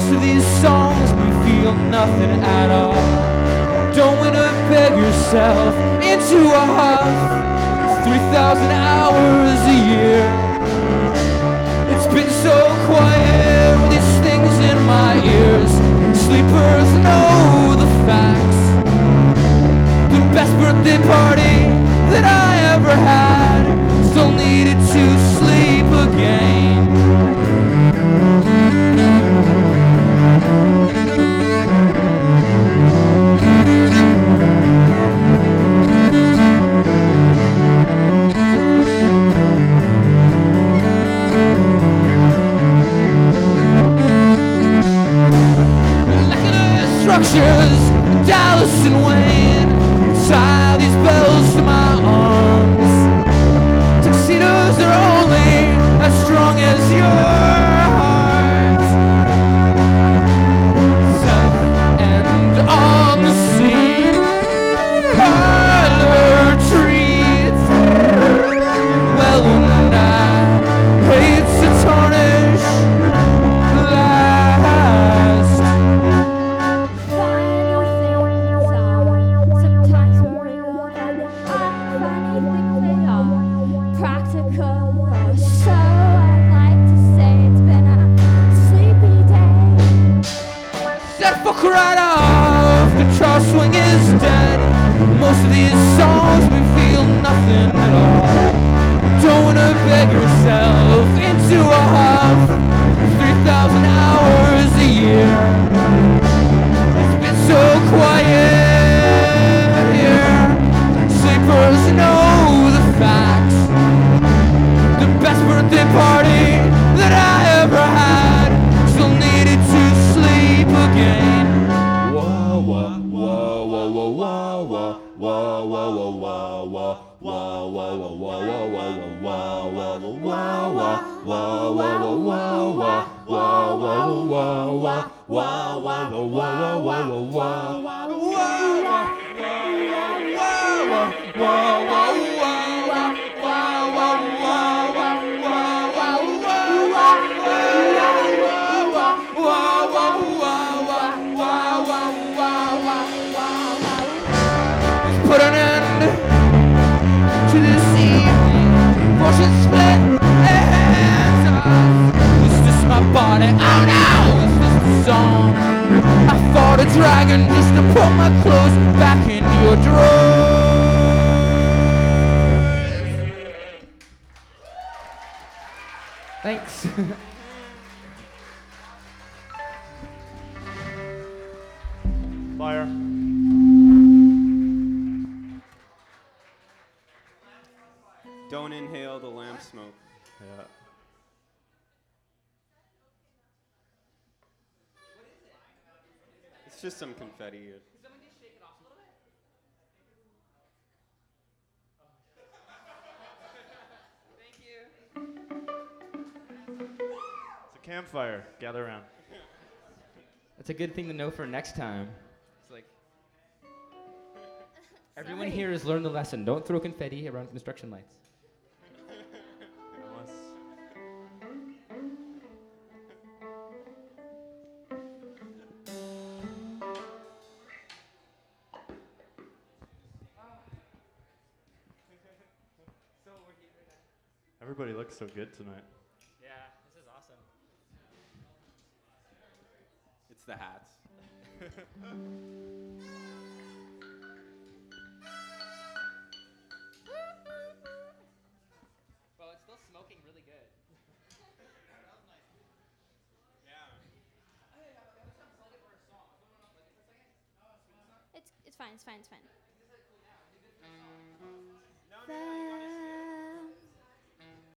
Most of these songs we feel nothing at all. Don't wanna beg yourself into a huff. 3,000 hours a year. It's been so quiet with these things in my ears. Sleepers know the facts. The best birthday party that I ever had. Still needed to sleep again. Structures, Dallas and Wayne, tie these bells to my arms. Tuxedos are only as strong as your heart. South and on the sea, parlor treats. Well, and I hate to tarnish last. Right off, the guitar swing is dead. Most of these songs we feel nothing at all. Don't wanna beg yourself into a huff. 3,000 hours a year. It's been so quiet here. Sleepers know the facts. The best birthday party that I ever had. Still needed to sleep again. Put an end to this evening. Fortune split hands off. It's just my body. Oh no, it's just a song. I fought a dragon just to put my clothes back in your drawers. Thanks. Fire. Don't inhale the lamp smoke. Yeah. It's just some confetti. It's a campfire. Gather around. That's a good thing to know for next time. It's like everyone here has learned the lesson. Don't throw confetti around construction lights. Everybody looks so good tonight. Yeah, this is awesome. It's the hats. Well, it's still smoking really good. It's fine.